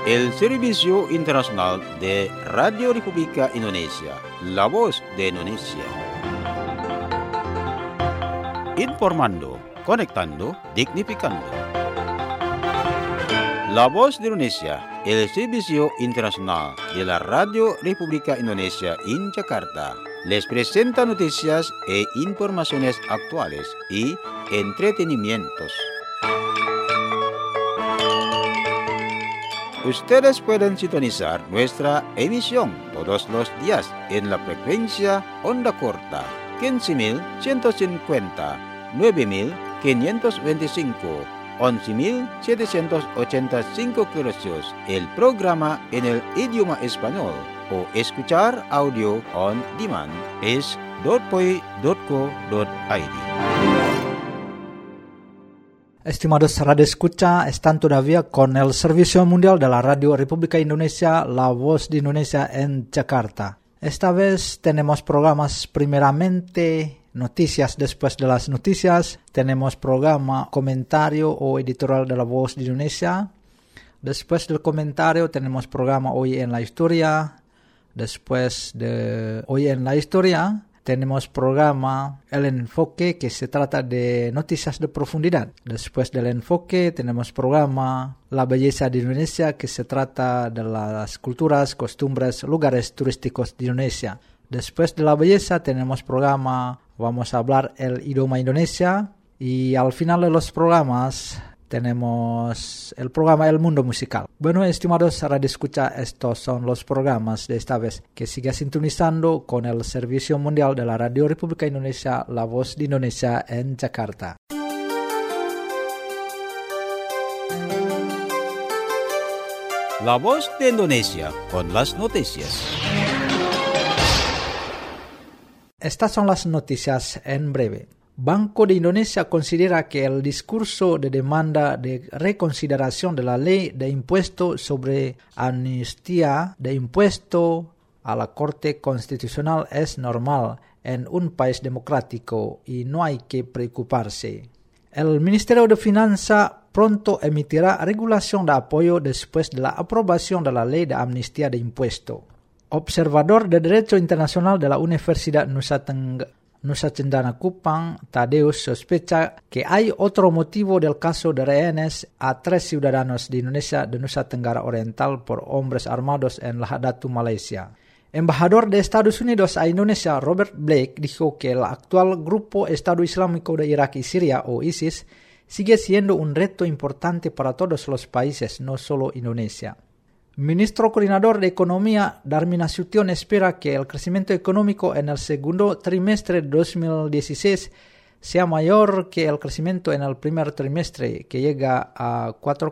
el Servicio Internacional de Radio República Indonesia, la voz de Indonesia. Informando, conectando, dignificando. La voz de Indonesia, el Servicio Internacional de la Radio República Indonesia en Jakarta, les presenta noticias e informaciones actuales y entretenimientos. Ustedes pueden sintonizar nuestra emisión todos los días en la frecuencia onda corta 15.150, 9.525, 11.785 kHz, el programa en el idioma español, o escuchar audio on demand es .poi.co.id. Estimados radio escucha, están todavía con el Servicio Mundial de la Radio República Indonesia, la voz de Indonesia en Jakarta. Esta vez tenemos programas primeramente noticias, después de las noticias tenemos programa comentario o editorial de la voz de Indonesia. Después del comentario tenemos programa Hoy en la Historia. Después de Hoy en la Historia tenemos programa El Enfoque, que se trata de noticias de profundidad. Después del enfoque tenemos programa La Belleza de Indonesia, que se trata de las culturas, costumbres, lugares turísticos de Indonesia. Después de La Belleza tenemos programa Vamos a hablar el idioma Indonesia. Y al final de los programas tenemos el programa El Mundo Musical. Bueno, estimados radio escucha, estos son los programas de esta vez. Que siga sintonizando con el Servicio Mundial de la Radio República Indonesia, la voz de Indonesia en Jakarta. La voz de Indonesia con las noticias. Estas son las noticias en breve. Banco de Indonesia considera que el discurso de demanda de reconsideración de la ley de impuesto sobre amnistía de impuesto a la Corte Constitucional es normal en un país democrático y no hay que preocuparse. El Ministerio de Finanzas pronto emitirá regulación de apoyo después de la aprobación de la ley de amnistía de impuesto. Observador de Derecho Internacional de la Universidad Nusa Cendana Kupang, Tadeus, sospecha que hay otro motivo del caso de rehenes a 3 ciudadanos de Indonesia de Nusa Tenggara Oriental por hombres armados en Lahadatu, Malaysia. Embajador de Estados Unidos a Indonesia, Robert Blake, dijo que el actual grupo Estado Islámico de Irak y Siria, o ISIS, sigue siendo un reto importante para todos los países, no solo Indonesia. Ministro Coordinador de Economía, Darmin Nasution, espera que el crecimiento económico en el segundo trimestre de 2016 sea mayor que el crecimiento en el primer trimestre, que llega a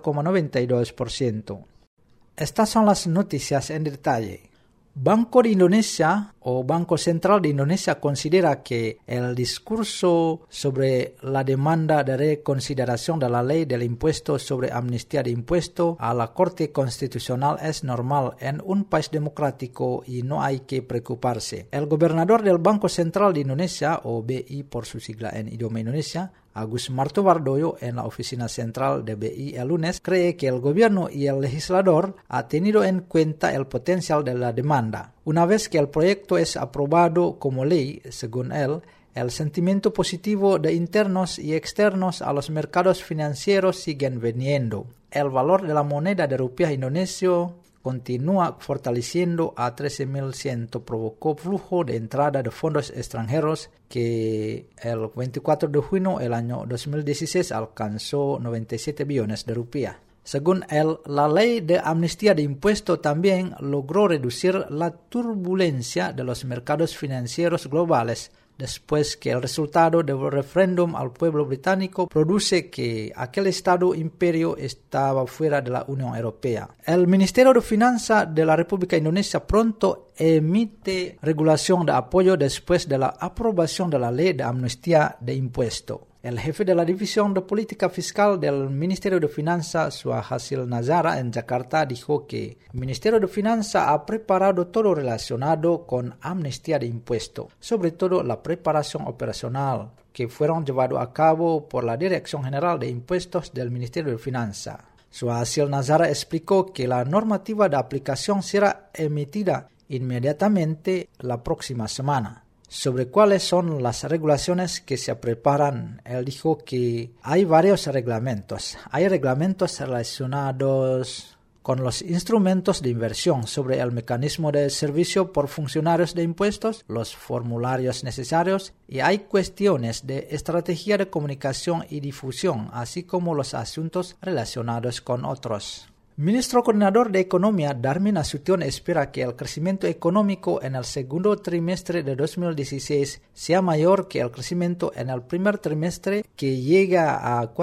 4,92%. Estas son las noticias en detalle. Banco de Indonesia o Banco Central de Indonesia considera que el discurso sobre la demanda de reconsideración de la ley del impuesto sobre amnistía de impuesto a la Corte Constitucional es normal en un país democrático y no hay que preocuparse. El gobernador del Banco Central de Indonesia, o BI por su sigla en idioma Indonesia, Agus Martowardoyo, en la oficina central de BI el lunes, cree que el gobierno y el legislador han tenido en cuenta el potencial de la demanda. Una vez que el proyecto es aprobado como ley, según él, el sentimiento positivo de internos y externos a los mercados financieros siguen viniendo. El valor de la moneda de rupiah indonesio continúa fortaleciendo a 13.100, provocó flujo de entrada de fondos extranjeros que el 24 de junio del año 2016 alcanzó 97 billones de rupiah. Según él, la ley de amnistía de impuesto también logró reducir la turbulencia de los mercados financieros globales, después que el resultado del referéndum al pueblo británico produce que aquel Estado imperio estaba fuera de la Unión Europea. El Ministerio de Finanzas de la República Indonesia pronto emite regulación de apoyo después de la aprobación de la ley de amnistía de impuesto. El jefe de la División de Política Fiscal del Ministerio de Finanzas, Suhasil Nazara, en Jakarta, dijo que el Ministerio de Finanzas ha preparado todo relacionado con amnistía de impuestos, sobre todo la preparación operacional, que fueron llevados a cabo por la Dirección General de Impuestos del Ministerio de Finanzas. Suhasil Nazara explicó que la normativa de aplicación será emitida inmediatamente la próxima semana. Sobre cuáles son las regulaciones que se preparan, él dijo que hay varios reglamentos. Hay reglamentos relacionados con los instrumentos de inversión, sobre el mecanismo de servicio por funcionarios de impuestos, los formularios necesarios, y hay cuestiones de estrategia de comunicación y difusión, así como los asuntos relacionados con otros. Ministro Coordinador de Economía, Darmin Nasution, espera que el crecimiento económico en el segundo trimestre de 2016 sea mayor que el crecimiento en el primer trimestre, que llega a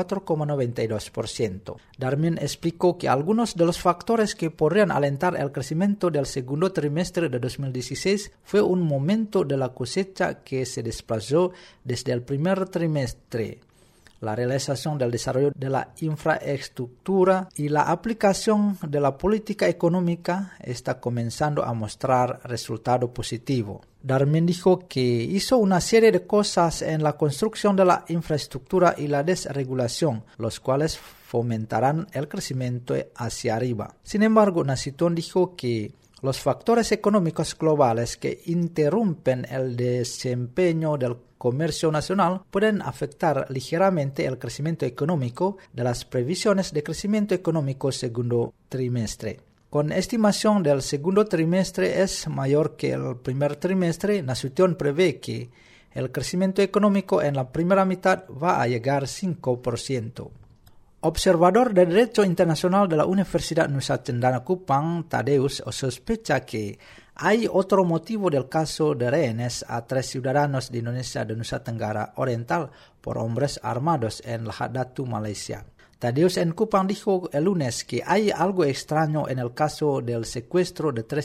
4,92%. Darmin explicó que algunos de los factores que podrían alentar el crecimiento del segundo trimestre de 2016 fue un momento de la cosecha que se desplazó desde el primer trimestre, la realización del desarrollo de la infraestructura y la aplicación de la política económica está comenzando a mostrar resultado positivo. Darmin dijo que hizo una serie de cosas en la construcción de la infraestructura y la desregulación, los cuales fomentarán el crecimiento hacia arriba. Sin embargo, Nasution dijo que los factores económicos globales que interrumpen el desempeño del comercio nacional pueden afectar ligeramente el crecimiento económico de las previsiones de crecimiento económico segundo trimestre. Con estimación del segundo trimestre es mayor que el primer trimestre, Nasution prevé que el crecimiento económico en la primera mitad va a llegar 5%. Observador de Derecho Internacional de la Universidad Nusa Cendana Kupang, Tadeus, sospecha que hay otro motivo del caso de rehenes a 3 ciudadanos de Indonesia de Nusa Tenggara Oriental por hombres armados en Lahad Datu, Malaysia. Tadeus en Kupang dijo el lunes que hay algo extraño en el caso del secuestro de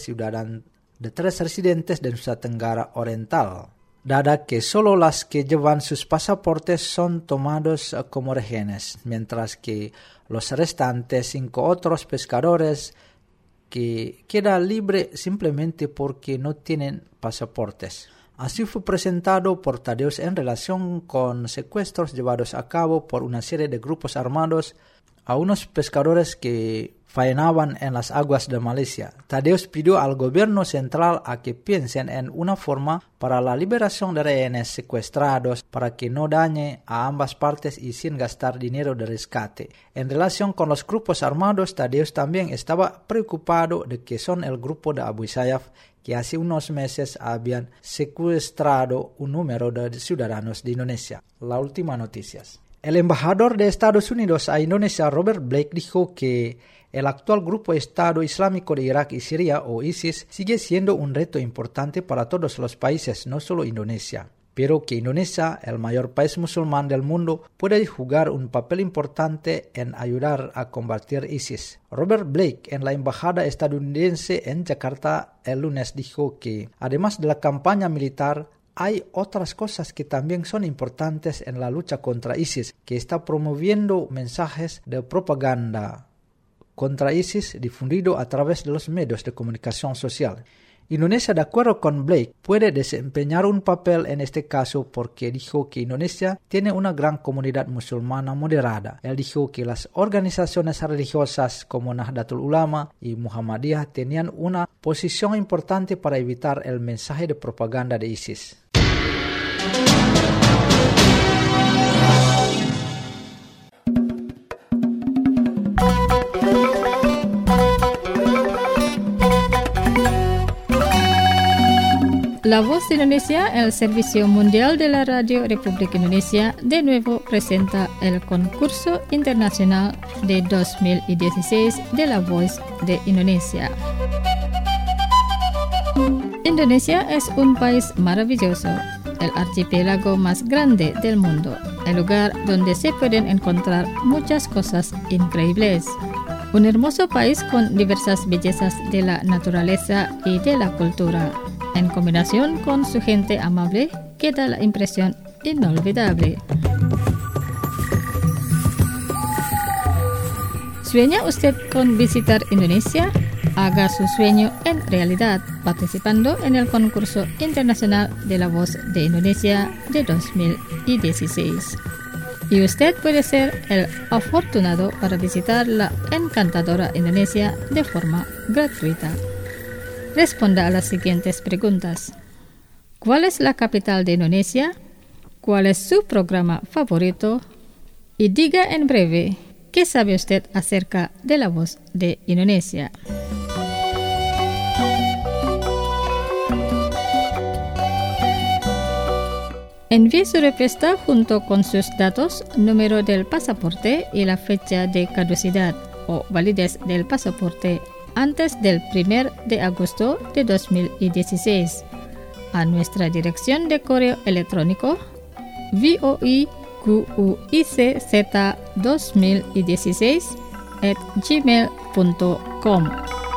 3 residentes de Nusa Tenggara Oriental, dada que solo las que llevan sus pasaportes son tomados como rehenes, mientras que los restantes 5 otros pescadores que quedan libres simplemente porque no tienen pasaportes. Así fue presentado por Tadeus en relación con secuestros llevados a cabo por una serie de grupos armados a unos pescadores que faenaban en las aguas de Malaysia. Tadeus pidió al gobierno central a que piensen en una forma para la liberación de rehenes secuestrados para que no dañe a ambas partes y sin gastar dinero de rescate. En relación con los grupos armados, Tadeus también estaba preocupado de que son el grupo de Abu Sayyaf que hace unos meses habían secuestrado un número de ciudadanos de Indonesia. La última noticias. El embajador de Estados Unidos a Indonesia, Robert Blake, dijo que el actual grupo Estado Islámico de Irak y Siria, o ISIS, sigue siendo un reto importante para todos los países, no solo Indonesia, pero que Indonesia, el mayor país musulmán del mundo, puede jugar un papel importante en ayudar a combatir ISIS. Robert Blake, en la embajada estadounidense en Yakarta el lunes, dijo que, además de la campaña militar, hay otras cosas que también son importantes en la lucha contra ISIS, que está promoviendo mensajes de propaganda contra ISIS difundido a través de los medios de comunicación social. Indonesia, de acuerdo con Blake, puede desempeñar un papel en este caso porque dijo que Indonesia tiene una gran comunidad musulmana moderada. Él dijo que las organizaciones religiosas como Nahdlatul Ulama y Muhammadiyah tenían una posición importante para evitar el mensaje de propaganda de ISIS. La Voz de Indonesia, el Servicio Mundial de la Radio República Indonesia, de nuevo presenta el concurso internacional de 2016 de La Voz de Indonesia. Indonesia es un país maravilloso, el archipiélago más grande del mundo, el lugar donde se pueden encontrar muchas cosas increíbles. Un hermoso país con diversas bellezas de la naturaleza y de la cultura, en combinación con su gente amable que da la impresión inolvidable. ¿Sueña usted con visitar Indonesia? Haga su sueño en realidad participando en el concurso internacional de La Voz de Indonesia de 2016. Y usted puede ser el afortunado para visitar la encantadora Indonesia de forma gratuita. Responda a las siguientes preguntas. ¿Cuál es la capital de Indonesia? ¿Cuál es su programa favorito? Y diga en breve, ¿qué sabe usted acerca de La Voz de Indonesia? Envíe su respuesta junto con sus datos, número del pasaporte y la fecha de caducidad o validez del pasaporte antes del 1 de agosto de 2016 a nuestra dirección de correo electrónico voiquiz2016@gmail.com.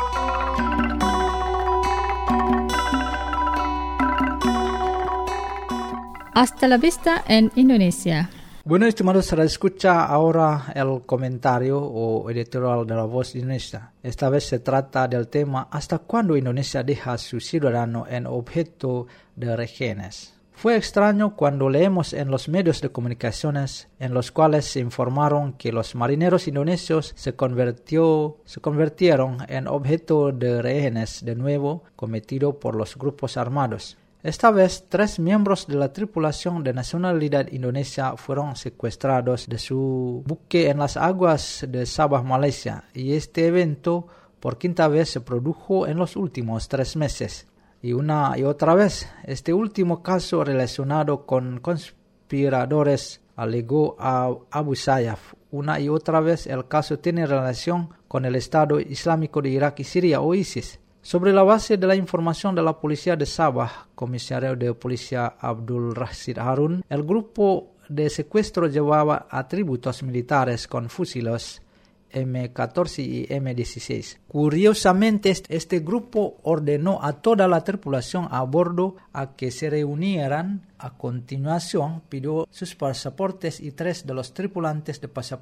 Hasta la vista en Indonesia. Bueno, estimados, se escucha ahora el comentario o editorial de La Voz de Indonesia. Esta vez se trata del tema ¿hasta cuándo Indonesia deja a su ciudadano en objeto de rehenes? Fue extraño cuando leemos en los medios de comunicaciones en los cuales se informaron que los marineros indonesios se convirtieron en objeto de rehenes de nuevo cometido por los grupos armados. Esta vez, 3 miembros de la tripulación de nacionalidad indonesia fueron secuestrados de su buque en las aguas de Sabah, Malaysia, y este evento por 5ª vez se produjo en los últimos 3 meses. Y una y otra vez, este último caso relacionado con conspiradores alegó a Abu Sayyaf. Una y otra vez el caso tiene relación con el Estado Islámico de Irak y Siria o ISIS. Sobre la base de la información de la policía de Sabah, comisario de policía Abdul Rashid Harun, el grupo de secuestro llevaba atributos militares con fusiles M14 y M16. Curiosamente, este grupo ordenó a toda la tripulación a bordo a que se reunieran. A continuación, pidió sus pasaportes y 3 de los tripulantes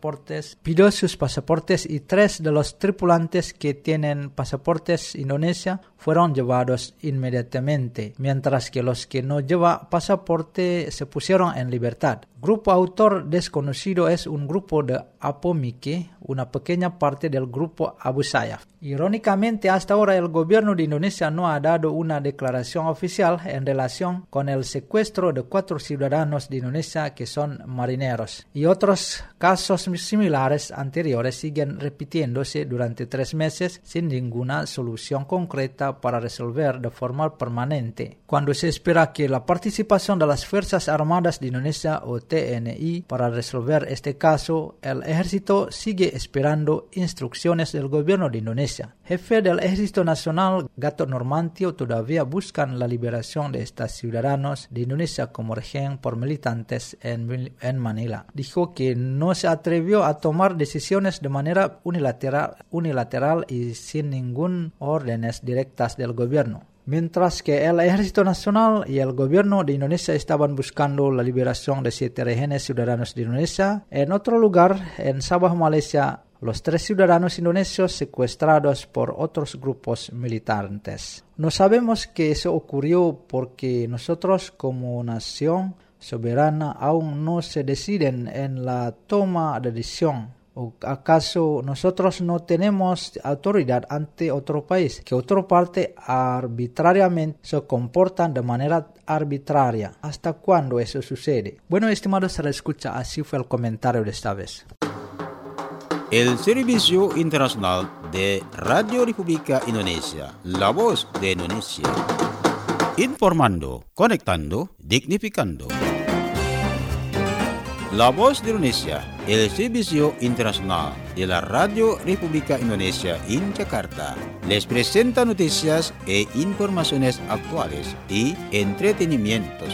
que tienen pasaportes Indonesia fueron llevados inmediatamente, mientras que los que no llevan pasaporte se pusieron en libertad. Grupo autor desconocido es un grupo de Apomike, una pequeña parte del grupo Abu Sayyaf. Irónicamente, hasta ahora el gobierno de Indonesia no ha dado una declaración oficial en relación con el secuestro de 4 ciudadanos de Indonesia que son marineros. Y otros casos similares anteriores siguen repitiéndose durante 3 meses sin ninguna solución concreta para resolver de forma permanente. Cuando se espera que la participación de las Fuerzas Armadas de Indonesia o TNI para resolver este caso, el ejército sigue esperando instrucciones del gobierno de Indonesia. Jefe del Ejército Nacional, Gatot Nurmantio, todavía buscan la liberación de estos ciudadanos de Indonesia como rehén por militantes en Manila. Dijo que no se atrevió a tomar decisiones de manera unilateral y sin ningún órdenes directas del gobierno. Mientras que el Ejército Nacional y el gobierno de Indonesia estaban buscando la liberación de 7 rehenes ciudadanos de Indonesia, en otro lugar, en Sabah, Malaysia, los 3 ciudadanos indonesios secuestrados por otros grupos militantes. No sabemos que eso ocurrió porque nosotros como nación soberana aún no se deciden en la toma de decisión. ¿O acaso nosotros no tenemos autoridad ante otro país? Que otra parte arbitrariamente se comportan de manera arbitraria. ¿Hasta cuándo eso sucede? Bueno, estimados, se escucha, así fue el comentario de esta vez. El Servicio Internacional de Radio República Indonesia, La Voz de Indonesia. Informando, conectando, dignificando. La Voz de Indonesia, el Servicio Internacional de la Radio República Indonesia en Jakarta, les presenta noticias e informaciones actuales y entretenimientos.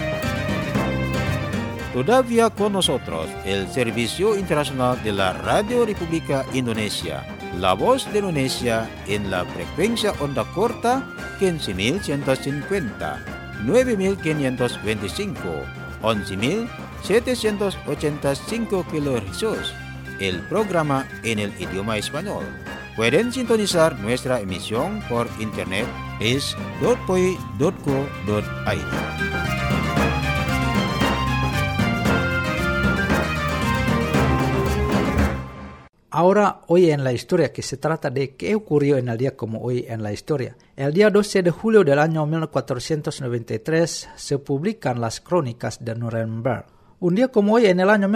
Todavía con nosotros el Servicio Internacional de la Radio República Indonesia, La Voz de Indonesia en la frecuencia onda corta 15.150, 9.525, 11.785 kHz. El programa en el idioma español. Pueden sintonizar nuestra emisión por internet es.poi.co.id. Ahora, hoy en la historia, que se trata de qué ocurrió en el día como hoy en la historia. El día 12 de julio del año 1493 se publican las crónicas de Nuremberg. Un día como hoy, en el año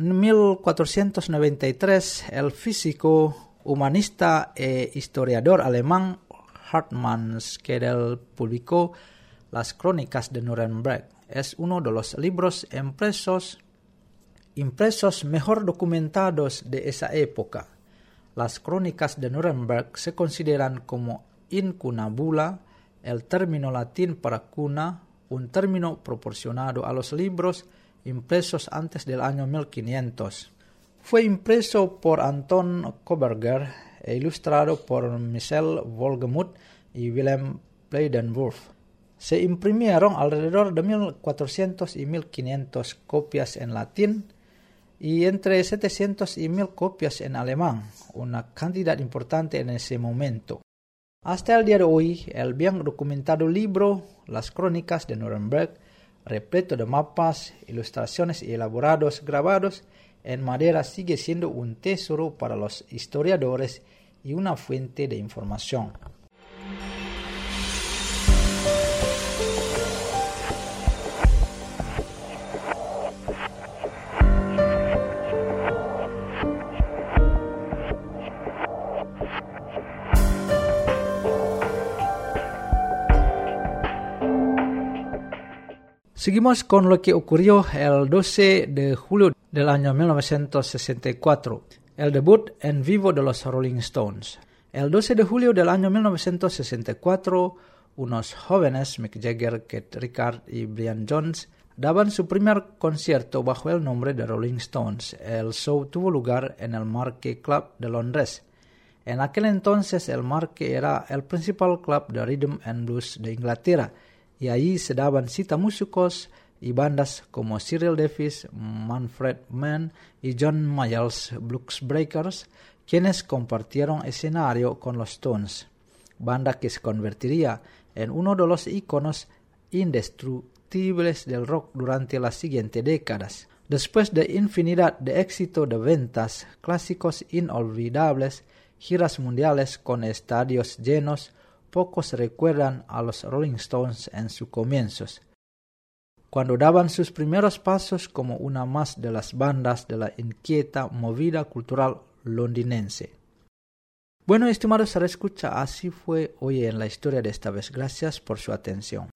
1493, el físico, humanista e historiador alemán Hartmann Schedel publicó las crónicas de Nuremberg. Es uno de los libros impresos mejor documentados de esa época. Las crónicas de Nuremberg se consideran como incunabula, el término latín para cuna, un término proporcionado a los libros impresos antes del año 1500. Fue impreso por Anton Koberger e ilustrado por Michel Wolgemuth y Willem Breidenbach. Se imprimieron alrededor de 1400 y 1500 copias en latín y entre 700 y 1000 copias en alemán, una cantidad importante en ese momento. Hasta el día de hoy, el bien documentado libro Las Crónicas de Nuremberg, repleto de mapas, ilustraciones y elaborados grabados en madera, sigue siendo un tesoro para los historiadores y una fuente de información. Seguimos con lo que ocurrió el 12 de julio del año 1964, el debut en vivo de los Rolling Stones. El 12 de julio del año 1964, unos jóvenes, Mick Jagger, Keith Richards y Brian Jones, daban su primer concierto bajo el nombre de Rolling Stones. El show tuvo lugar en el Marquee Club de Londres. En aquel entonces el Marquee era el principal club de rhythm and blues de Inglaterra, y allí se daban cita músicos y bandas como Cyril Davis, Manfred Mann y John Mayall's Blues Breakers, quienes compartieron escenario con los Stones, banda que se convertiría en uno de los iconos indestructibles del rock durante las siguientes décadas. Después de infinidad de éxitos de ventas, clásicos inolvidables, giras mundiales con estadios llenos, pocos recuerdan a los Rolling Stones en sus comienzos, cuando daban sus primeros pasos como una más de las bandas de la inquieta movida cultural londinense. Bueno, estimados escucha, así fue hoy en la historia de esta vez. Gracias por su atención.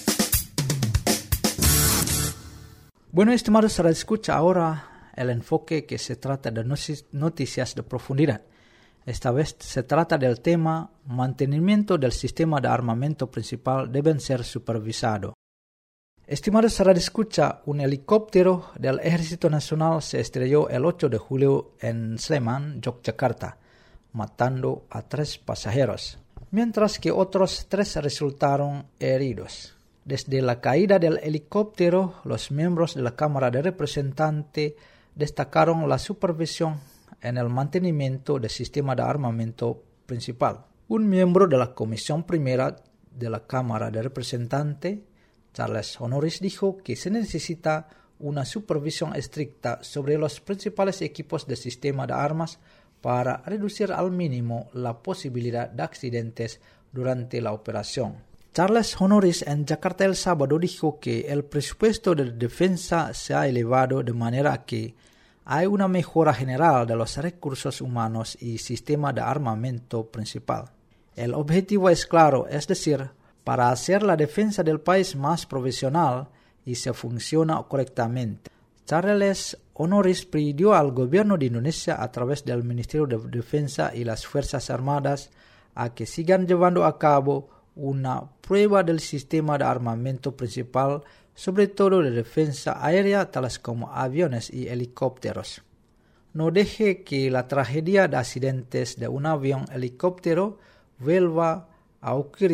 Bueno, estimados escucha, ahora el enfoque que se trata de noticias de profundidad. Esta vez se trata del tema mantenimiento del sistema de armamento principal deben ser supervisado. Estimados radioescucha, un helicóptero del Ejército Nacional se estrelló el 8 de julio en Sleman, Yogyakarta, matando a 3 pasajeros, mientras que otros 3 resultaron heridos. Desde la caída del helicóptero, los miembros de la Cámara de Representantes destacaron la supervisión en el mantenimiento del sistema de armamento principal. Un miembro de la Comisión Primera de la Cámara de Representantes, Charles Honoris, dijo que se necesita una supervisión estricta sobre los principales equipos del sistema de armas para reducir al mínimo la posibilidad de accidentes durante la operación. Charles Honoris en Yakarta el sábado dijo que el presupuesto de defensa se ha elevado de manera que hay una mejora general de los recursos humanos y sistema de armamento principal. El objetivo es claro, es decir, para hacer la defensa del país más profesional y se funciona correctamente. Charles Honoris pidió al gobierno de Indonesia a través del Ministerio de Defensa y las Fuerzas Armadas a que sigan llevando a cabo una prueba del sistema de armamento principal, sobre todo de defensa aérea, tales como aviones y helicópteros. No deje que la tragedia de accidentes de un avión-helicóptero vuelva a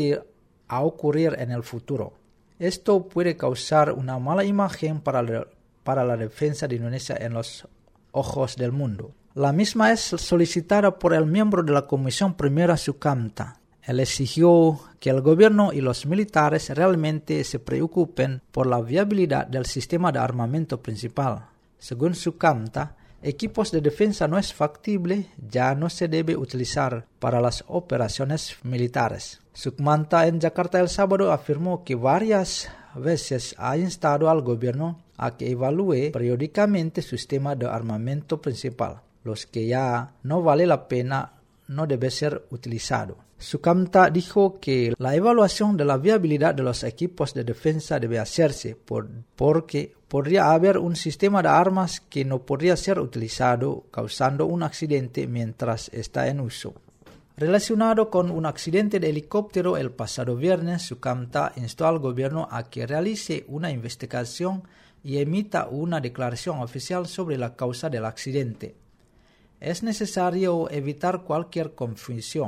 ocurrir en el futuro. Esto puede causar una mala imagen para la defensa de Indonesia en los ojos del mundo. La misma es solicitada por el miembro de la Comisión Primera Sukamta. Él exigió que el gobierno y los militares realmente se preocupen por la viabilidad del sistema de armamento principal. Según Sukamta, equipos de defensa no es factible, ya no se debe utilizar para las operaciones militares. Sukmanta en Jakarta el sábado afirmó que varias veces ha instado al gobierno a que evalúe periódicamente su sistema de armamento principal. Los que ya no vale la pena no debe ser utilizado. Sukamta dijo que la evaluación de la viabilidad de los equipos de defensa debe hacerse porque podría haber un sistema de armas que no podría ser utilizado, causando un accidente mientras está en uso. Relacionado con un accidente de helicóptero el pasado viernes, Sukamta instó al gobierno a que realice una investigación y emita una declaración oficial sobre la causa del accidente. Es necesario evitar cualquier confusión,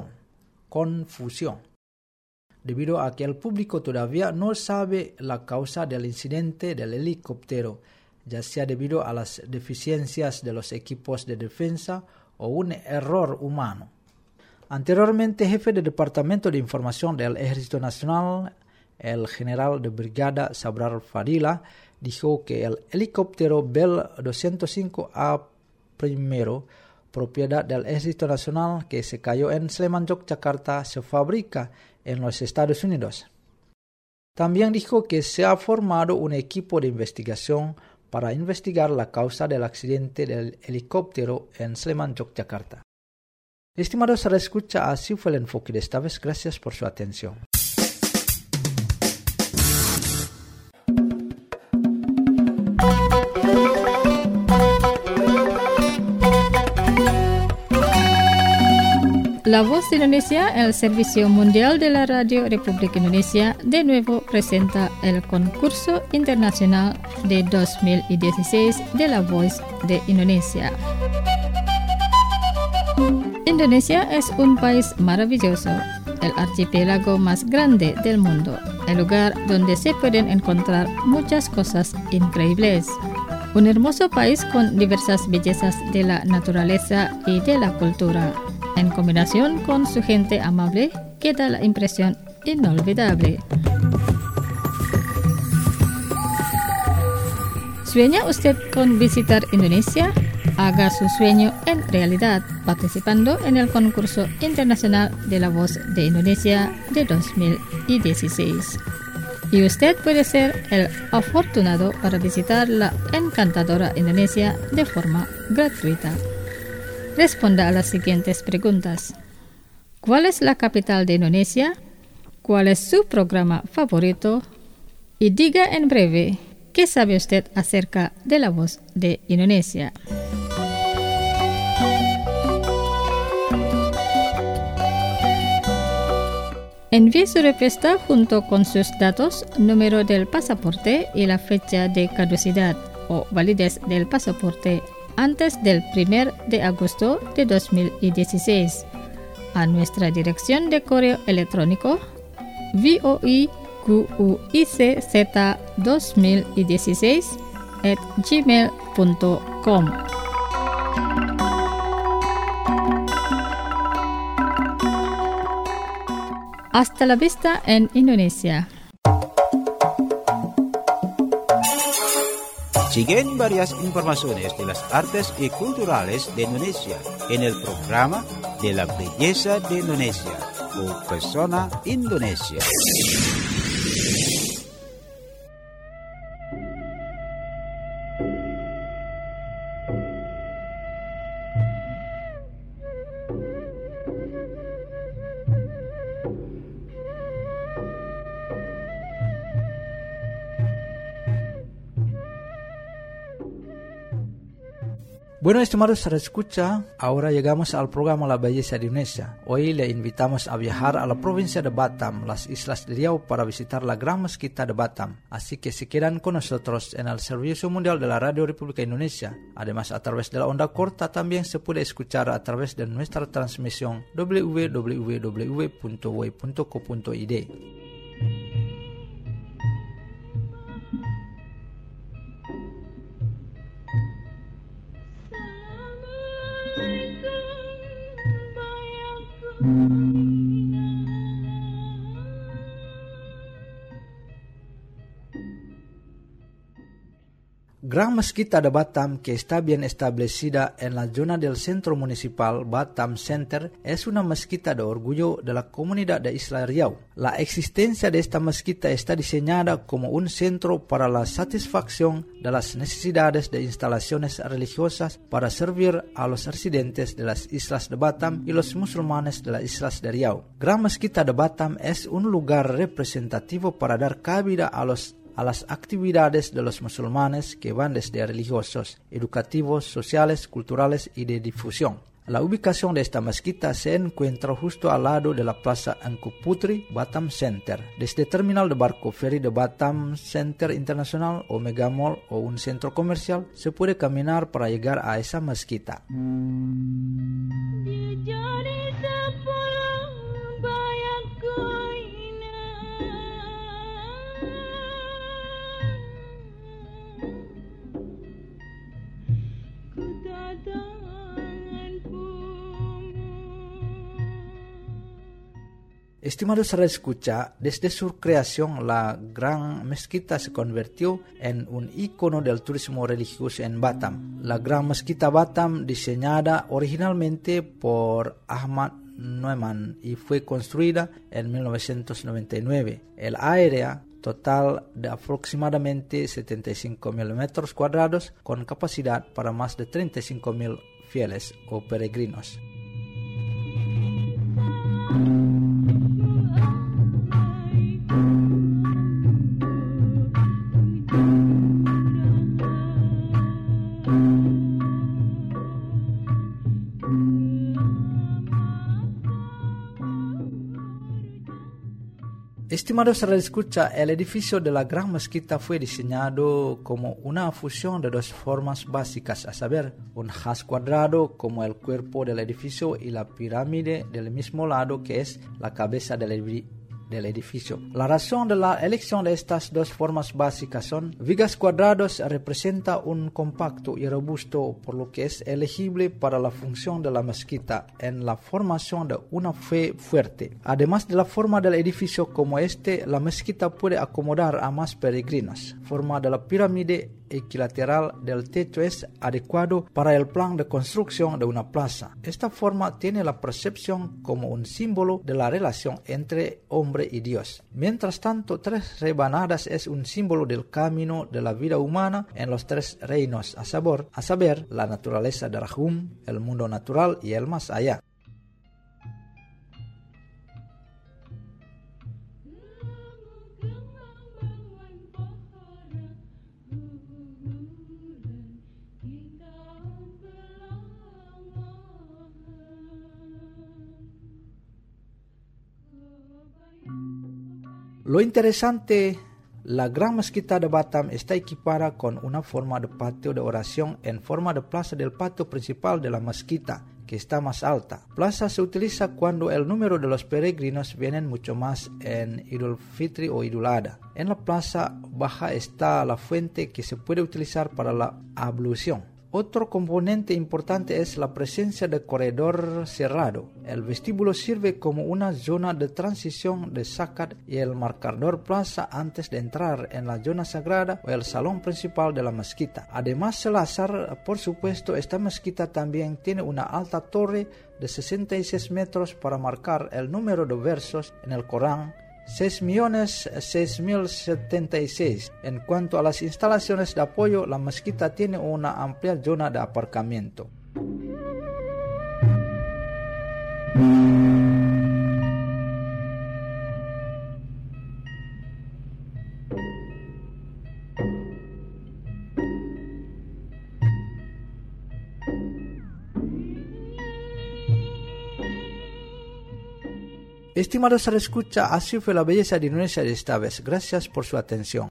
debido a que el público todavía no sabe la causa del incidente del helicóptero, ya sea debido a las deficiencias de los equipos de defensa o un error humano. Anteriormente, jefe del Departamento de Información del Ejército Nacional, el general de brigada Sabrar Fadila, dijo que el helicóptero Bell 205A primero, propiedad del Ejército Nacional que se cayó en Sleman, Yogyakarta, se fabrica en los Estados Unidos. También dijo que se ha formado un equipo de investigación para investigar la causa del accidente del helicóptero en Sleman, Yogyakarta. Estimados radioescucha, así fue el enfoque de esta vez. Gracias por su atención. La Voz de Indonesia, el Servicio Mundial de la Radio República Indonesia, de nuevo presenta el concurso internacional de 2016 de La Voz de Indonesia. Indonesia es un país maravilloso, el archipiélago más grande del mundo, el lugar donde se pueden encontrar muchas cosas increíbles. Un hermoso país con diversas bellezas de la naturaleza y de la cultura, en combinación con su gente amable que da la impresión inolvidable. ¿Sueña usted con visitar Indonesia? Haga su sueño en realidad participando en el concurso internacional de La Voz de Indonesia de 2016. Y usted puede ser el afortunado para visitar la encantadora Indonesia de forma gratuita. Responda a las siguientes preguntas. ¿Cuál es la capital de Indonesia? ¿Cuál es su programa favorito? Y diga en breve, ¿qué sabe usted acerca de La Voz de Indonesia? Envíe su respuesta junto con sus datos, número del pasaporte y la fecha de caducidad o validez del pasaporte antes del 1 de agosto de 2016 a nuestra dirección de correo electrónico voiqz2016@gmail.com. Hasta la vista en Indonesia. Siguen varias informaciones de las artes y culturales de Indonesia en el programa de la belleza de Indonesia o Persona Indonesia. Bueno, estimados escucha, ahora llegamos al programa La Belleza de Indonesia. Hoy le invitamos a viajar a la provincia de Batam, las Islas de Riau, para visitar la Gran Mezquita de Batam. Así que se quedan con nosotros en el Servicio Mundial de la Radio República Indonesia. Además, a través de la onda corta también se puede escuchar a través de nuestra transmisión www.way.co.id. Gran Mezquita de Batam, que está bien establecida en la zona del centro municipal Batam Center, es una mezquita de orgullo de la comunidad de Isla Riau. La existencia de esta mezquita está diseñada como un centro para la satisfacción de las necesidades de instalaciones religiosas para servir a los residentes de las islas de Batam y los musulmanes de las islas de Riau. Gran Mezquita de Batam es un lugar representativo para dar cabida a las actividades de los musulmanes que van desde religiosos, educativos, sociales, culturales y de difusión. La ubicación de esta mezquita se encuentra justo al lado de la Plaza Engku Putri Batam Center. Desde el terminal de barco ferry de Batam Center Internacional o Mega Mall o un centro comercial, se puede caminar para llegar a esa mezquita. Estimados radioescucha, desde su creación la Gran Mezquita se convirtió en un icono del turismo religioso en Batam. La Gran Mezquita Batam, diseñada originalmente por Ahmad Neumann y fue construida en 1999. El área total de aproximadamente 75.000 metros cuadrados con capacidad para más de 35.000 fieles o peregrinos. Estimados radioescucha, el edificio de la Gran Mezquita fue diseñado como una fusión de dos formas básicas, a saber, un haz cuadrado como el cuerpo del edificio y la pirámide del mismo lado que es la cabeza del edificio. La razón de la elección de estas dos formas básicas son: vigas cuadrados representa un compacto y robusto, por lo que es elegible para la función de la mezquita en la formación de una fe fuerte. Además de la forma del edificio como la mezquita puede acomodar a más peregrinos. Forma de la pirámide equilateral del techo es adecuado para el plan de construcción de una plaza. Esta forma tiene la percepción como un símbolo de la relación entre hombre y Dios. Mientras tanto, 3 rebanadas es un símbolo del camino de la vida humana en los 3 reinos, a saber, la naturaleza de Rahum, el mundo natural y el más allá. Lo interesante, la Gran Mezquita de Batam está equipada con una forma de patio de oración en forma de plaza del patio principal de la mezquita, que está más alta. Plaza se utiliza cuando el número de los peregrinos vienen mucho más en Idul Fitri o Idul Adha. En la plaza baja está la fuente que se puede utilizar para la ablución. Otro componente importante es la presencia de corredor cerrado. El vestíbulo sirve como una zona de transición de zakat y el marcador plaza antes de entrar en la zona sagrada o el salón principal de la mezquita. Además, el azar, por supuesto, esta mezquita también tiene una alta torre de 66 metros para marcar el número de versos en el Corán, 6.006.076. En cuanto a las instalaciones de apoyo, la mezquita tiene una amplia zona de aparcamiento. Estimados radioescucha, así fue la belleza de Indonesia de esta vez. Gracias por su atención.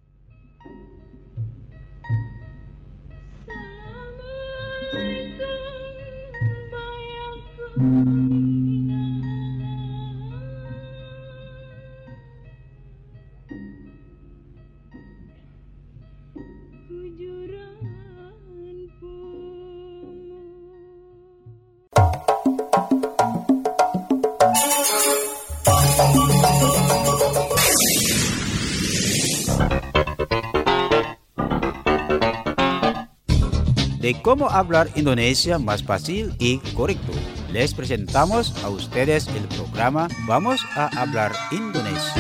de cómo hablar Indonesia más fácil y correcto. Les presentamos a ustedes el programa Vamos a hablar Indonesia.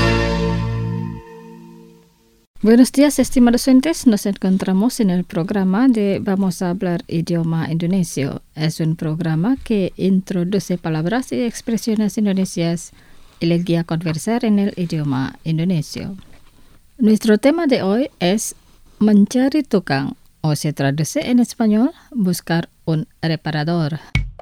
Buenos días, estimados oyentes. Nos encontramos en el programa de Vamos a hablar idioma indonesio. Es un programa que introduce palabras y expresiones indonesias y les guía a conversar en el idioma indonesio. Nuestro tema de hoy es mencari tukang, o se traduce en español, buscar un reparador.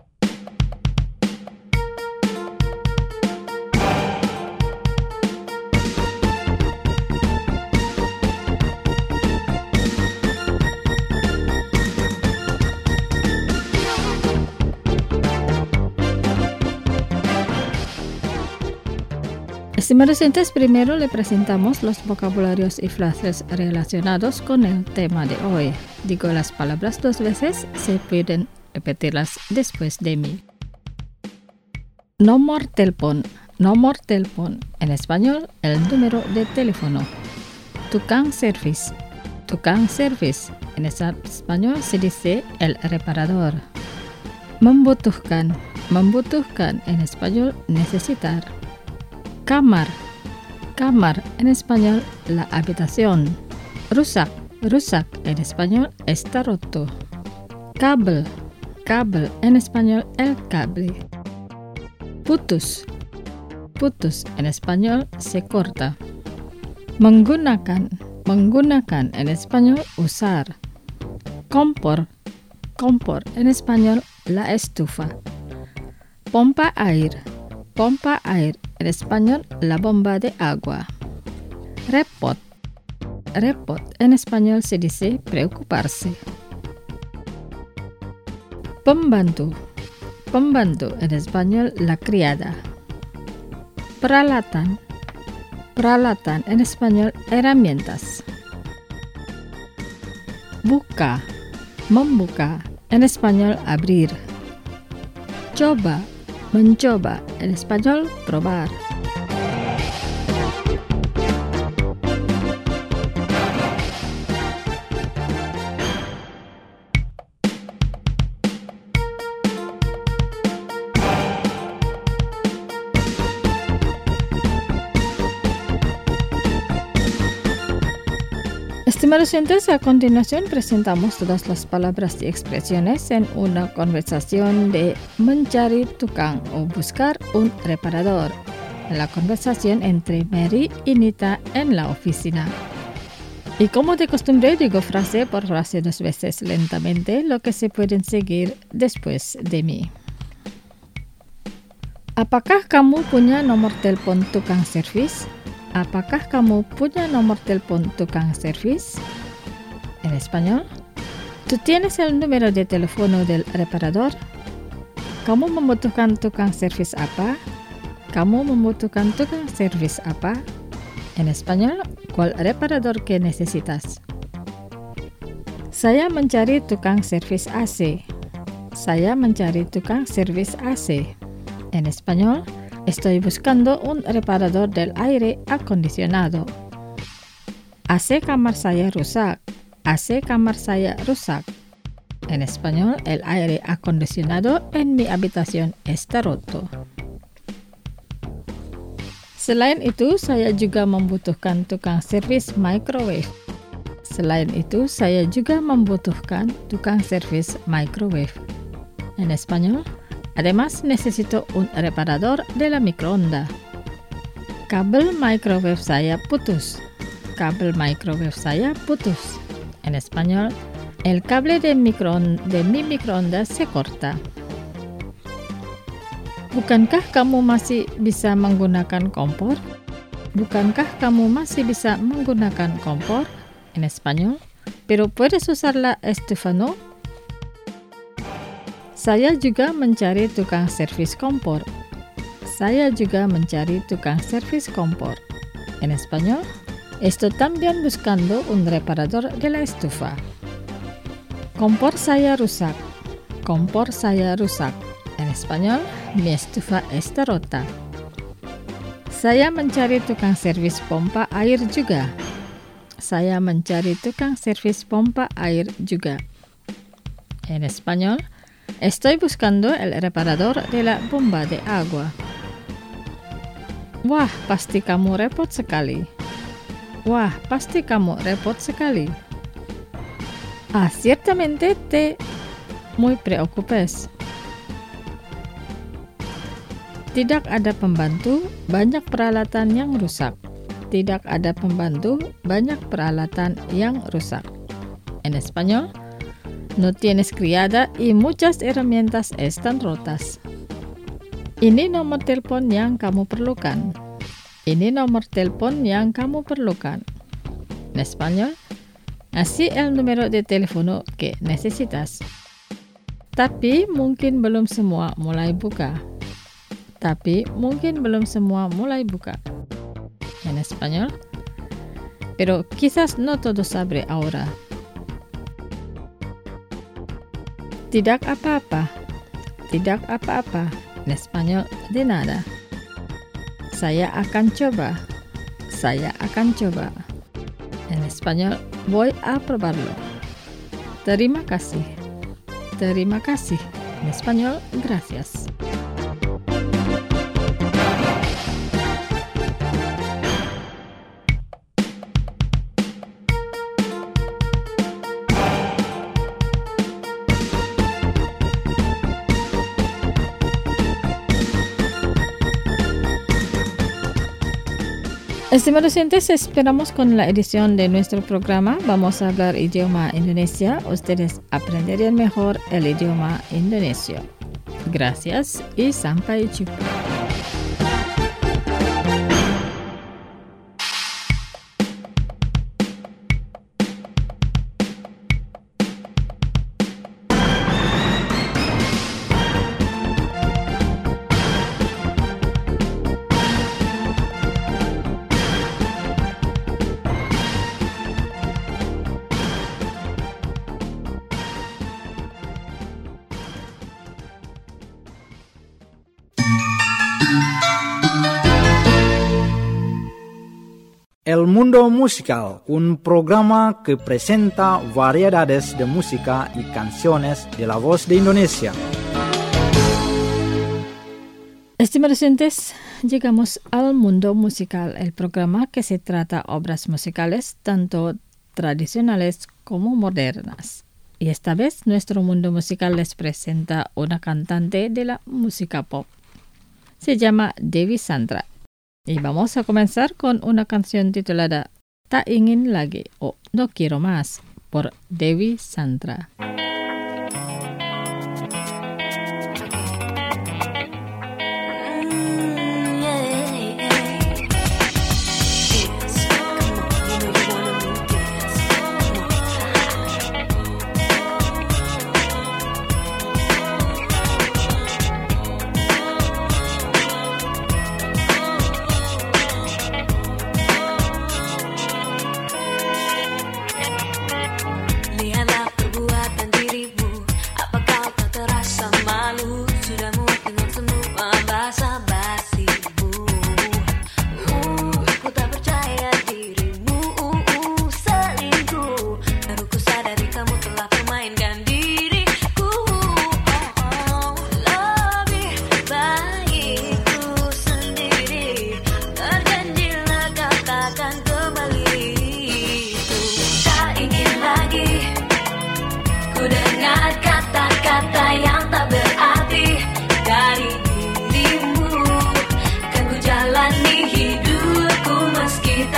Estimados oyentes, primero le presentamos los vocabularios y frases relacionados con el tema de hoy. Digo las palabras 2 veces, se pueden repetirlas después de mí. Nomor telepon. Nomor telepon. En español, el número de teléfono. Tukang servis. Tukang servis. En español se dice el reparador. Membutuhkan. Membutuhkan. En español, necesitar. Kamar. Kamar, en español, la habitación. Rusak. Rusak, en español, está roto. Kabel. Kabel, en español, el cable. Putus. Putus, en español, se corta. Menggunakan. Menggunakan, en español, usar. Kompor. Kompor, en español, la estufa. Pompa air. Pompa air, en español, la bomba de agua. Repot. Repot, en español se dice preocuparse. Pembantu. Pembantu, en español, la criada. Peralatan. Peralatan, en español, herramientas. Buka. Membuka, en español, abrir. Coba. Mencoba, en español, probar. Estimados oyentes, a continuación presentamos todas las palabras y expresiones en una conversación de mencari tukang o buscar un reparador. La conversación entre Mary y Nita en la oficina. Y como de costumbre, digo frase por frase 2 veces lentamente, lo que se pueden seguir después de mí. Apakah kamu punya nomor telepon tukang servis? Apakah kamu punya nomor telepon tukang servis? En español, ¿tú tienes el número de teléfono del reparador? ¿Kamu membutuhkan tukang servis apa? ¿Kamu membutuhkan tukang servis apa? En español, ¿cuál reparador que necesitas? Saya mencari tukang servis AC. Saya mencari tukang servis AC. En español, estoy buscando un reparador del aire acondicionado. AC kamar saya rusak. AC kamar saya rusak. En español, el aire acondicionado en mi habitación está roto. Selain itu, saya juga membutuhkan tukang servis microwave. Selain itu, saya juga membutuhkan tukang servis microwave. En español, además, necesito un reparador de la microonda. Kabel microwave saya putus. Kabel microwave saya putus. En español, el cable de mi microondas se corta. Bukankah kamu masih bisa menggunakan kompor? Bukankah kamu masih bisa menggunakan kompor? En español, pero puedes usar la estufa, ¿no? Saya juga mencari tukang servis kompor. Saya juga mencari tukang servis kompor. En español, estoy también buscando un reparador de la estufa. Kompor saya rusak. Kompor saya rusak. En español, mi estufa está rota. Saya mencari tukang servis pompa air juga. Saya mencari tukang servis pompa air juga. En español, estoy buscando el reparador de la bomba de agua. Wah, pasti kamu repot sekali. Wah, pasti kamu repot sekali. Ah, ciertamente te muy preocupes. Tidak ada pembantu, banyak peralatan yang rusak. Tidak ada pembantu, banyak peralatan yang rusak. En español, no tienes criada y muchas herramientas están rotas. Ini nomor telepon yang kamu perlukan. Ini nomor telepon yang kamu perlukan. En español, así el número de teléfono que necesitas. Tapi mungkin belum semua mulai buka. Tapi mungkin belum semua mulai buka. En español, pero quizás no todos abre ahora. Tidak apa-apa. Tidak apa-apa. En español, de nada. Saya akan coba. Saya akan coba. En español, voy a probarlo. Terima kasih. Terima kasih. En español, gracias. Estimados oyentes, esperamos con la edición de nuestro programa vamos a hablar idioma Indonesia. Ustedes aprenderían mejor el idioma indonesio. Gracias y sampai jumpa. El Mundo Musical, un programa que presenta variedades de música y canciones de la voz de Indonesia. Estimados oyentes, llegamos al Mundo Musical, el programa que se trata obras musicales tanto tradicionales como modernas. Y esta vez nuestro Mundo Musical les presenta una cantante de la música pop. Se llama Dewi Sandra. Y vamos a comenzar con una canción titulada Tak Ingin Lagi o No Quiero Más por Dewi Sandra.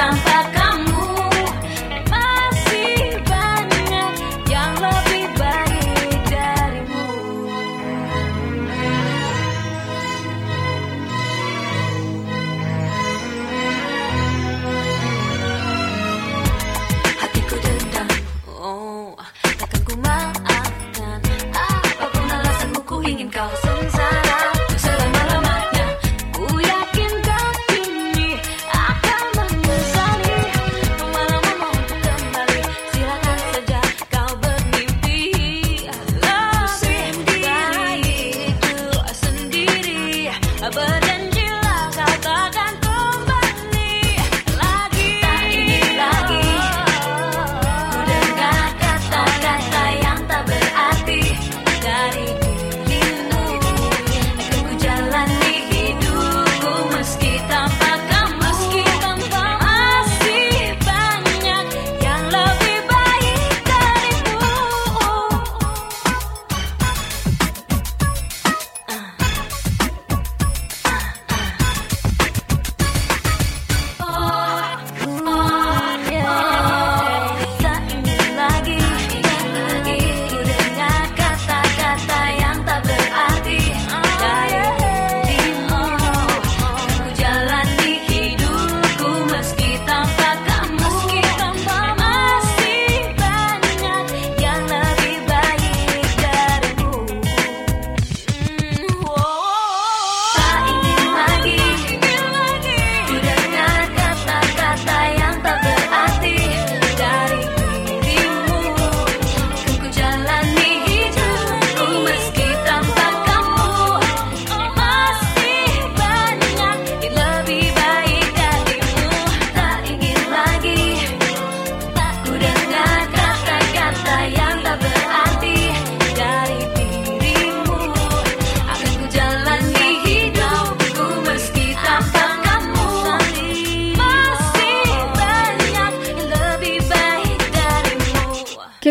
Tanpa kamu masih banyak yang lebih baik.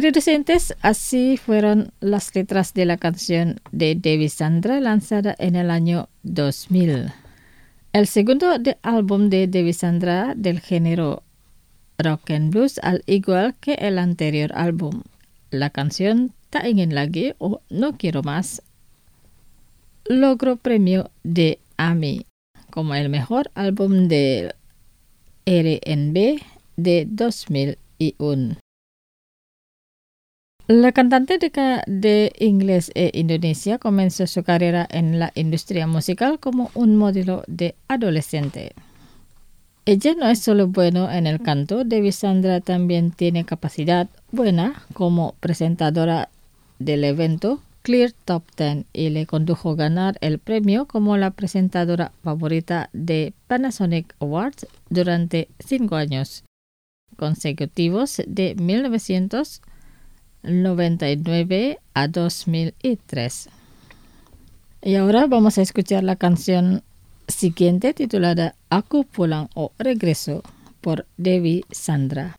Queridos oyentes, así fueron las letras de la canción de Devi Sandra lanzada en el año 2000. El segundo álbum de Devi Sandra del género rock and blues, al igual que el anterior álbum. La canción Tak Ingin Lagi o No Quiero Más logró premio de AMI como el mejor álbum de R&B de 2001. La cantante de inglés e Indonesia comenzó su carrera en la industria musical como un modelo de adolescente. Ella no es solo bueno en el canto, Devi Sandra también tiene capacidad buena como presentadora del evento Clear Top 10 y le condujo ganar el premio como la presentadora favorita de Panasonic Awards durante 5 años consecutivos de 1999 a 2003. Y ahora vamos a escuchar la canción siguiente titulada Aku Pulang o Regreso por Devi Sandra.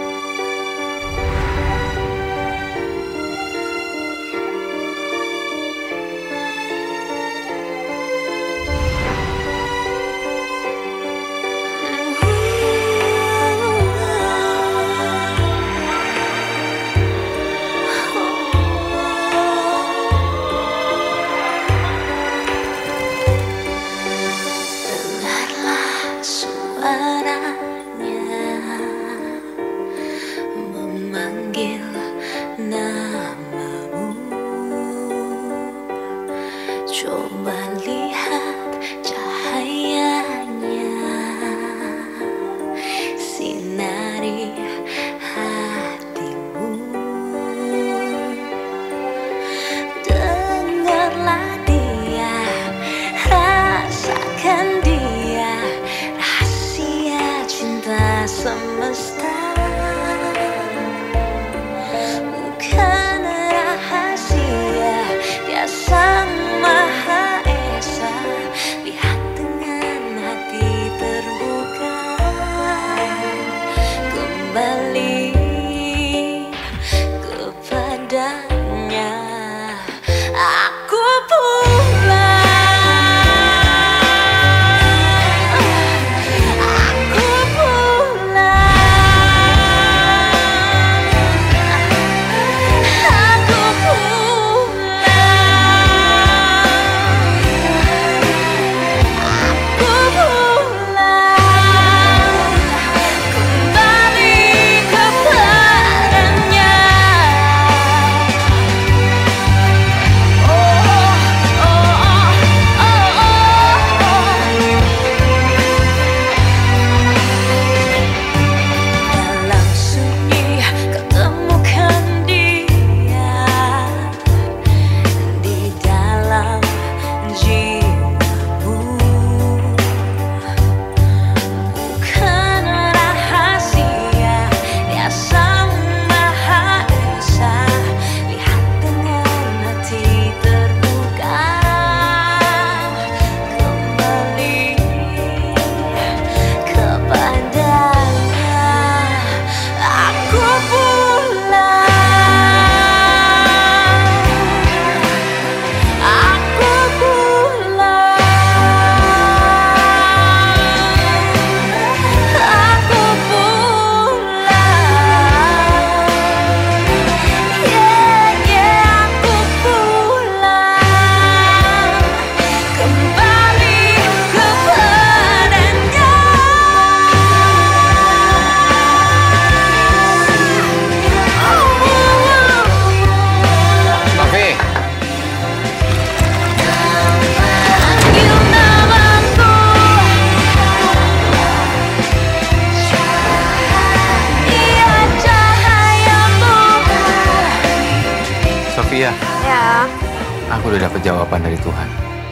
Ya. Aku udah dapat jawaban dari Tuhan.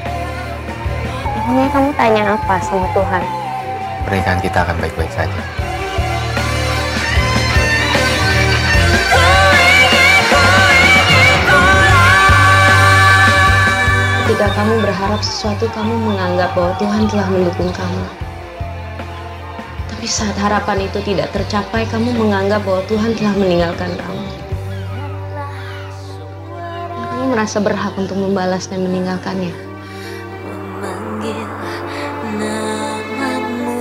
Emangnya kamu tanya apa sama Tuhan? Pernikahan kita akan baik-baik saja. Ketika kamu berharap sesuatu, kamu menganggap bahwa Tuhan telah mendukung kamu. Tapi saat harapan itu tidak tercapai, kamu menganggap bahwa Tuhan telah meninggalkan kamu. merasa berhak untuk membalas dan meninggalkannya. Memanggil namamu.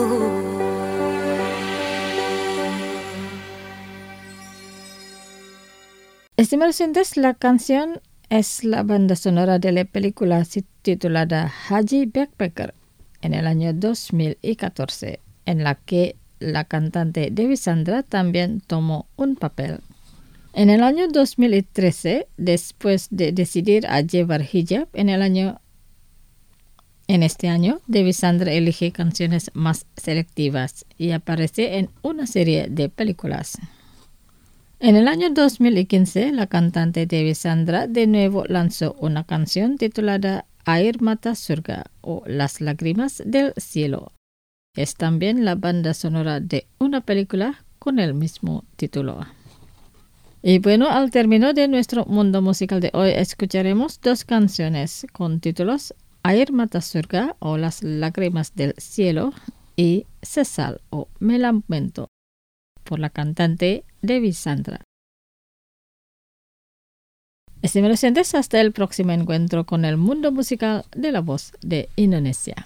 Estimados oyentes, la canción es la banda sonora de la película titulada Haji Backpacker en el año 2014, en la que la cantante Devi Sandra también tomó un papel. En el año 2013, después de decidir a llevar hijab en este año, Devi Sandra elige canciones más selectivas y aparece en una serie de películas. En el año 2015, la cantante Devi Sandra de nuevo lanzó una canción titulada Air Mata Surga o Las Lágrimas del Cielo. Es también la banda sonora de una película con el mismo título. Y bueno, al término de nuestro mundo musical de hoy, escucharemos dos canciones con títulos Air Mata Surga o Las Lágrimas del Cielo y Sesal o Me Lamento por la cantante Devi Sandra. Estimados oyentes, hasta el próximo encuentro con el mundo musical de La Voz de Indonesia.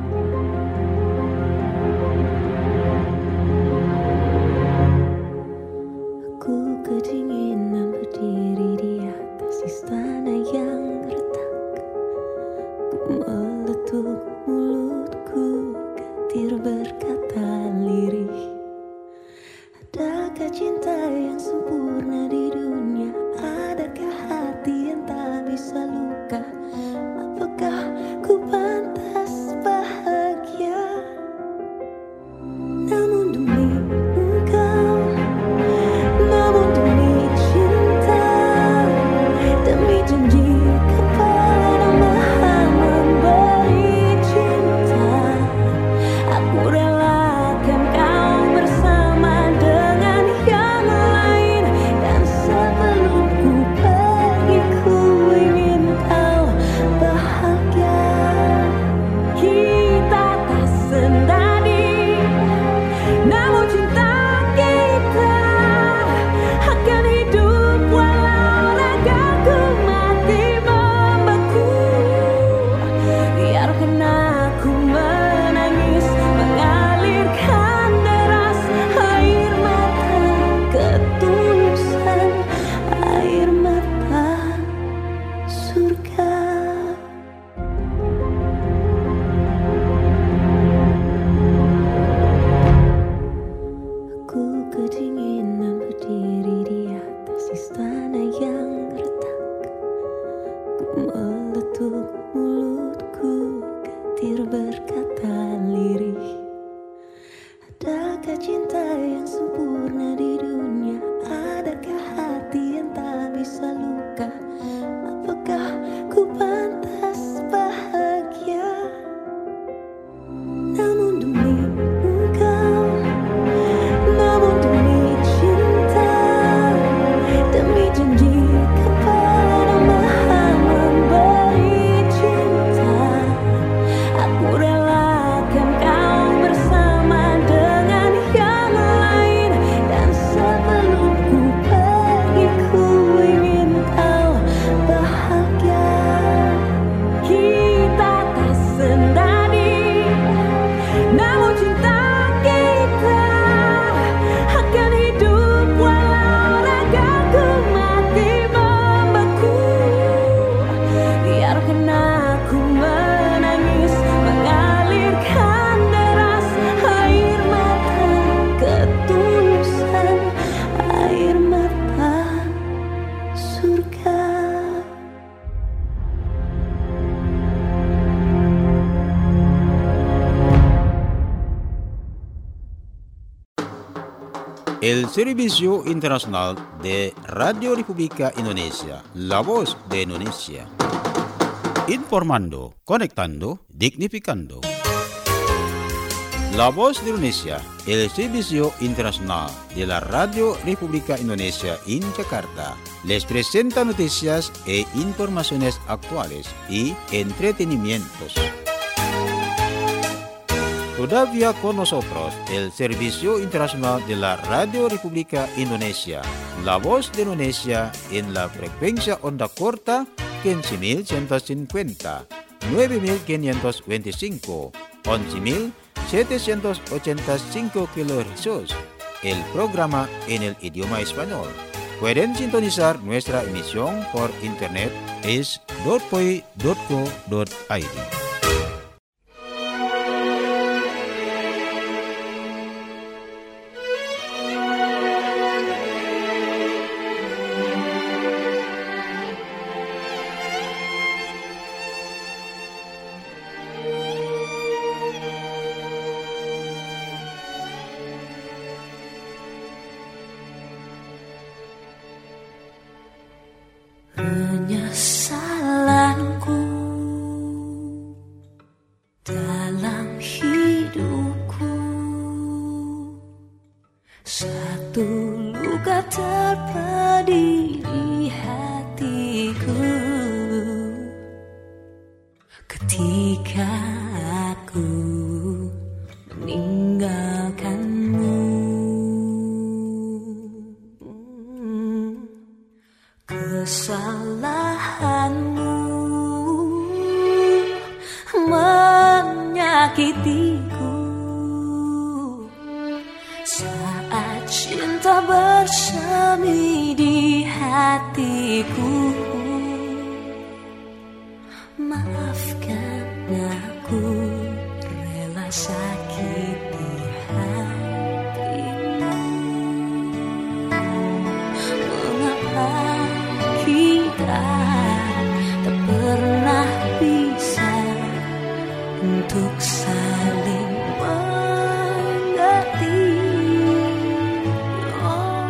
Aku kedinginan berdiri di atas istana yang retak. Ku meletup mulutku, getir berkata lirih. Adakah cinta yang sempurna di dunia? Adakah hati yang tak bisa luka? Apakah ku pantas bahagia? Namun demi engkau, namun demi cinta, demi janji kepada Maha memberi cinta, aku relakan kau bersama dengan yang lain. Dan sebelum ku pergi, ku ingin kau bahagia. Kita tak sendiri, namun cinta kita akan hidup walau ragaku mati membeku. Biarkan aku menangis, mengalirkan deras air mata ketulusan, air mata surga. Aku kedinginan berdiri di atas istana yang retak. Ku meletup mulutku, getir berkata lirih. Adakah cinta yang sempurna di dunia? Adakah hati yang tak bisa luka? Apakah ku pantas bahagia? Namun demi engkau, namun demi cinta, demi janji kepada Maha memberi cinta, aku relakan kau bersama dengan yang lain. Dan sebelum ku pergi, ku ingin kau bahagia. Kita tak sendiri, namun cinta kita akan hidup walau ragaku mati membeku. Biarkan aku menangis, mengalirkan deras air mata ketulusan, air mata surga. El Servicio Internacional de Radio República Indonesia, La Voz de Indonesia. Informando, conectando, dignificando. La Voz de Indonesia, el Servicio Internacional de la Radio República Indonesia en Jakarta, les presenta noticias e informaciones actuales y entretenimientos. Todavía con nosotros el Servicio Internacional de la Radio República Indonesia, La Voz de Indonesia en la frecuencia onda corta 15.150, 9.525, 11.785 kHz. El programa en el idioma español. Pueden sintonizar nuestra emisión por internet es .poi.co.id. Penyesalanku dalam hidupku, satu luka terpedi di hatiku ketika aku meninggalkanmu. Kesalahanmu menyakitiku saat cinta bersemi di hatiku. Maafkan aku rela sakiti hatimu. Mengapa kita tak pernah bisa untuk saling mengerti? Oh,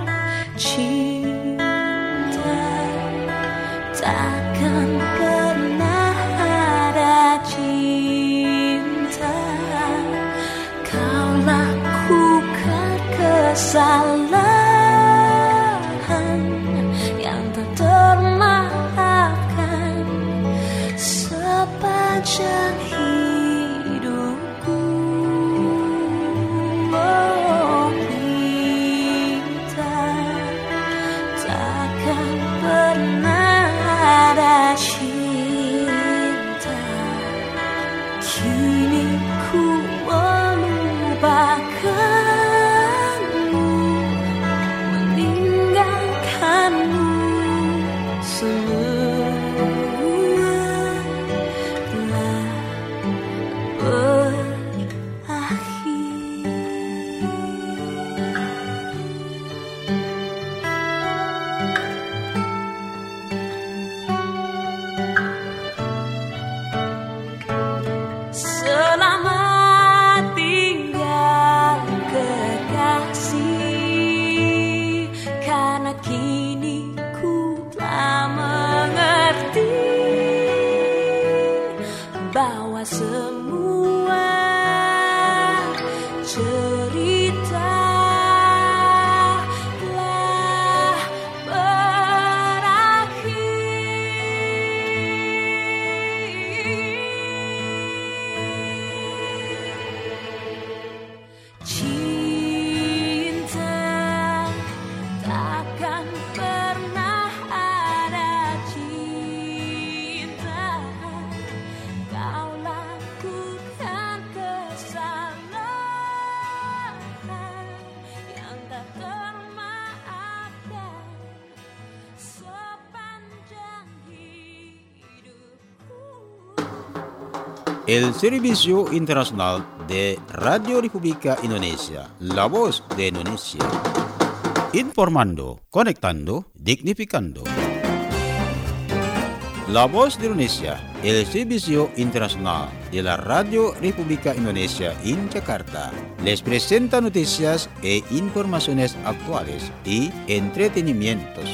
cinta takkan pernah ada cinta. Kau lakukan kesalahan yang tak termaafkan sepanjang hidupku. Oh, kita takkan pernah ada cinta. Kini ku melupakanmu, meninggalkanmu. Semua telah berakhir. Selamat tinggal kekasih, karena kini ku telah mengerti bahwa semua cerita telah berakhir. Cinta takkan pernah ada cinta. Kau lakukan kesalahan yang tak termaafkan sepanjang hidupku. El Servicio Internacional de Radio República Indonesia, La Voz de Indonesia. Informando, conectando, dignificando. La Voz de Indonesia, el Servicio Internacional de la Radio República Indonesia en Jakarta, les presenta noticias e informaciones actuales y entretenimientos.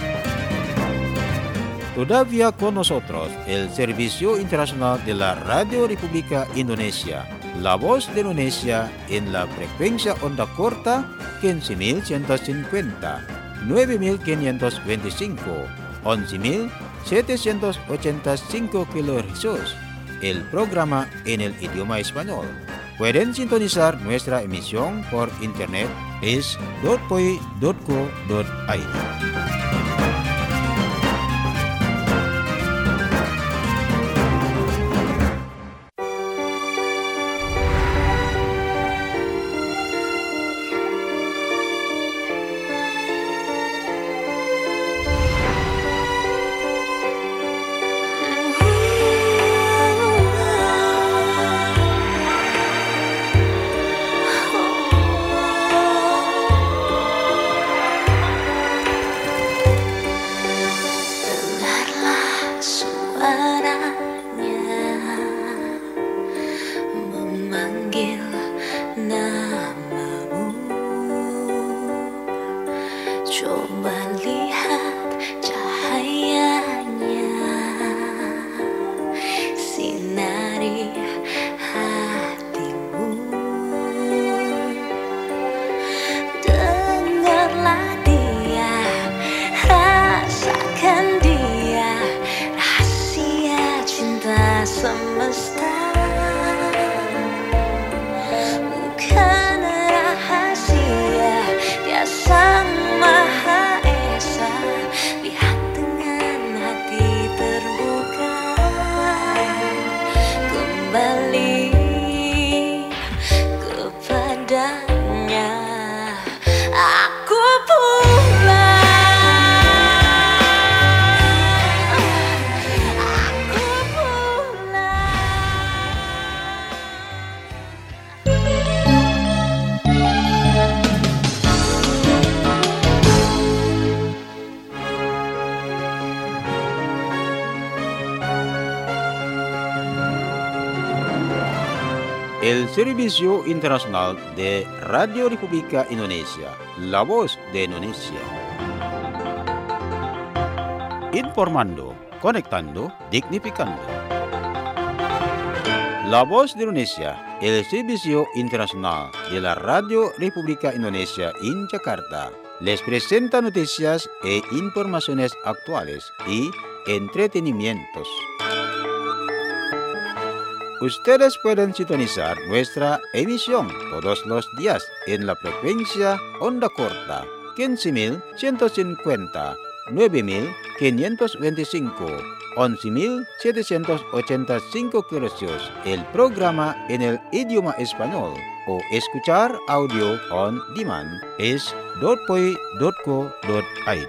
Todavía con nosotros el Servicio Internacional de la Radio República Indonesia, La Voz de Indonesia en la frecuencia onda corta 15.150, 9.525, 11.785 kHz. El programa en el idioma español. pueden sintonizar nuestra emisión por internet es .poi.co.id. El Servicio Internacional de Radio República Indonesia, La Voz de Indonesia. Informando, conectando, dignificando. La Voz de Indonesia, el Servicio Internacional de la Radio República Indonesia en Jakarta, les presenta noticias e informaciones actuales y entretenimientos. Ustedes pueden sintonizar nuestra emisión todos los días en la frecuencia onda corta 15.150, 9.525, 11.785 kHz. El programa en el idioma español o escuchar audio on demand es .poi.co.id.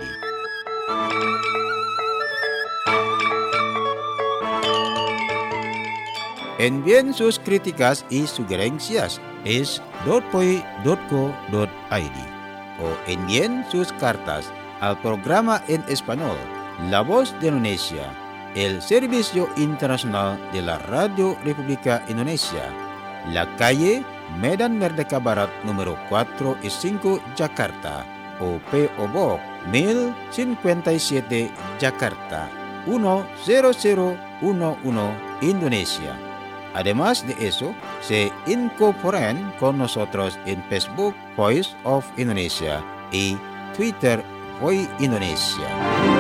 Envíen sus críticas y sugerencias es .poi.co.id o envíen sus cartas al programa en español La Voz de Indonesia, el Servicio Internacional de la Radio República Indonesia, la calle Medan Merdeka Barat número 4 y 5 Jakarta o P.O. Box 1057 Jakarta 10011 Indonesia. Además de eso, se incorporan con nosotros en Facebook Voice of Indonesia y Twitter Voice Indonesia.